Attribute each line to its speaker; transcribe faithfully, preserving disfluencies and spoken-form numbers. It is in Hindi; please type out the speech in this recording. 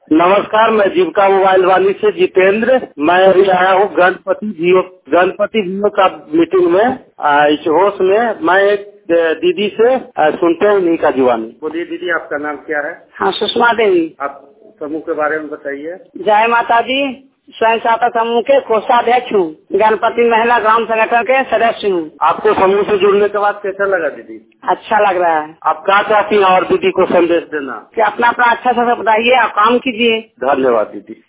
Speaker 1: नमस्कार, मैं जीविका मोबाइल वाली से जितेंद्र। मैं अभी आया हूँ गणपति जियो गणपति जियो का मीटिंग में। आ, इस होश में मैं एक दीदी से आ, सुनते हैं उन्हीं का जुबानी। बोलिए दीदी, आपका नाम क्या है?
Speaker 2: हाँ, सुषमा देवी।
Speaker 1: आप समूह के बारे में बताइए।
Speaker 2: जय माता दी। स्वयं सहायता समूह के कोषाध्यक्ष हूँ। गणपति महिला ग्राम संगठन के सदस्य हूँ।
Speaker 1: आपको समूह से जुड़ने के बाद कैसा लगा दीदी?
Speaker 2: अच्छा लग रहा है।
Speaker 1: आप क्या चाहती हैं और दीदी को संदेश देना?
Speaker 2: कि अपना अपना अच्छा सा बताइए, आप काम कीजिए।
Speaker 1: धन्यवाद दीदी।